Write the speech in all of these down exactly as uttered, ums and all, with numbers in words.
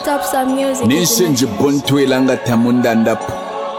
Stop some music. Nishinji buntu ilanga tamunda ndapu.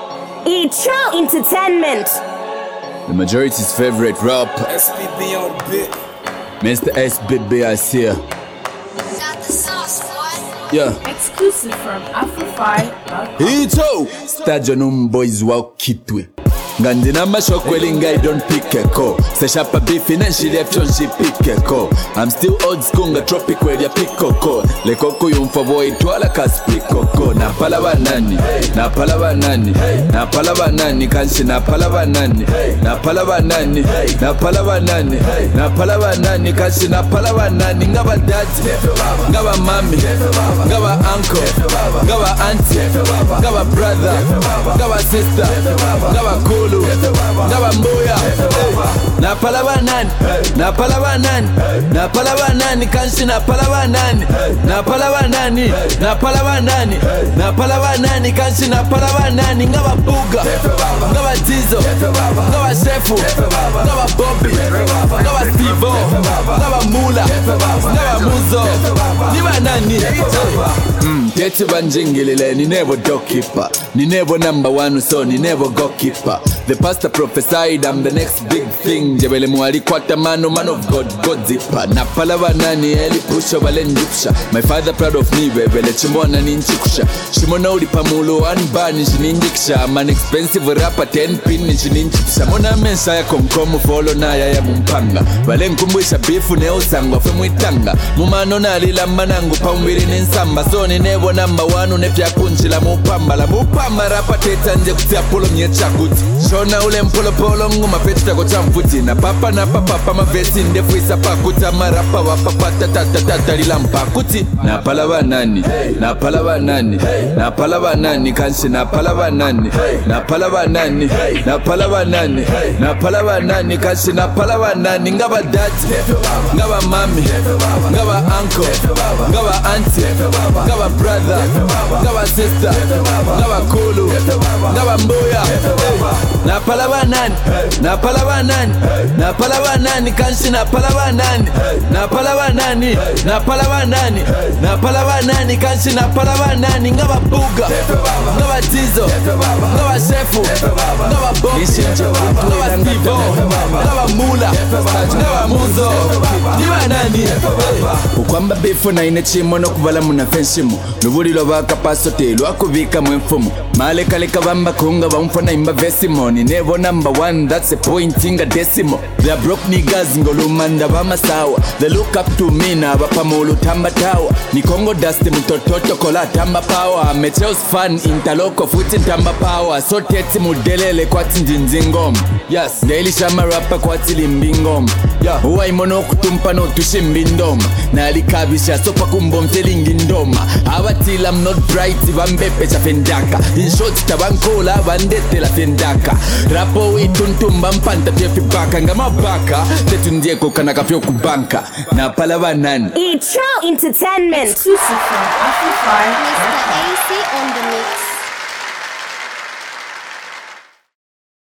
E-True Entertainment. The majority's favorite rapper. S B B on the bit. Mister S B B I see ya. Got the sauce, boy. Yeah. Exclusive from Afrofy. Ito Stadio num boys wa kitwe Ngandina mashokweli ngai don't pick a call. Seshapa beef in and she left on she pick a call. I'm still old school nga tropic where ya pick a call. Le koko yung favoi tuala kas pick a call. Na palava nani, na palava nani, na palava nani, kanshi na palava nani, na palava nani, na palava nani, na palava nani, kanshi na palava nani. Ngaba daddy, ngaba mami, ngaba uncle, ngaba auntie, ngaba brother, ngaba sister, ngaba cool. Ngaba mboya Na palava nani Na palava nani Na palava nani Kanshi na palava nani Na palava nani Na palava nani Na palava nani Kanshi na palava nani Ngaba buga Ngaba tizo Ngaba shefu Ngaba Bobby Ngaba Stevo Ngaba mula Ngaba muzo Niba nani Mm, Teti banjingilile Ni never doorkeeper Ni never number one so ni never goalkeeper. The pastor prophesied I'm the next big thing. Jebele muari kwata mano man of God God zipper. Na palava nani eli pusha wale njipsha. My father proud of me bebele chimona ninchikusha. Shimona ulipa mulo anbani jininjikisha. I'm an expensive rapper ten pin jininjipsha. Mona mensa ya komkomu follow na ya ya mumpanga. Wale nkumbwisha bifu neo sangwa femwitanga. Mumano na lila manangu paumbiri ninsamba. So ni nebo number one unepya kunchi la mupamba. La mupamba rapper teta nje kutia polo nye chakuti. Shona ule mpolo polo nguma petita kocha mfuti. Na papa na papa papa mavesi ndefu isa pakuta. Marapa wapapa tata tata lila mpakuti. Na palava nani Na palava nani Na palava nani Kanshi na palava nani Na palava nani Na palava nani Na palava nani Kanshi na palava nani Ngaba daddy Ngaba mami Ngaba uncle Ngaba auntie Ngaba brother Ngaba sister Ngaba kulu Ngaba mboya Na palava nani Na palava nani Na palava nani Kanshi na palava nani Na palava nani Na palava nani Na palava nani Kanshi na palava nani Ngaba buga Ngaba tizo Ngaba shefu Ngaba Bobby Ngaba Stevo Ngaba mula Ngaba muzo Niba nani Ukwamba bifo na ine chimono kuvala muna fenshimu Nuburi lovaka paso te Lwakuvika mwenfumu Male kale kabamba kunga Wamfona imba vesimoni Never number one That's a pointing a decimal. They are broke niggas Ngolumanda vama sawa. They look up to me na Wapamulu tamba tawa. Ni Congo dusty mutototo kola tamba power. Meteos fan interloco futi tamba power. So teti mudelele kwa tinjinzingom. Yes, daily shama rapper kwa tilimbingom. Yeah, uwa imono kutumpa no tushimbindom. Na alikabisha sopa kumbom telingindoma. Awatila I'm not bright Vambepe cha fendaka. In short tabankola Vandete la fendaka. Rapo wituntumba mpanta piefi baka. Ngama baka Tetu ndieko kanaka pio kubanka. Na palava nani E-True Entertainment. Exclusive from Afrofy. Mister A C on the mix.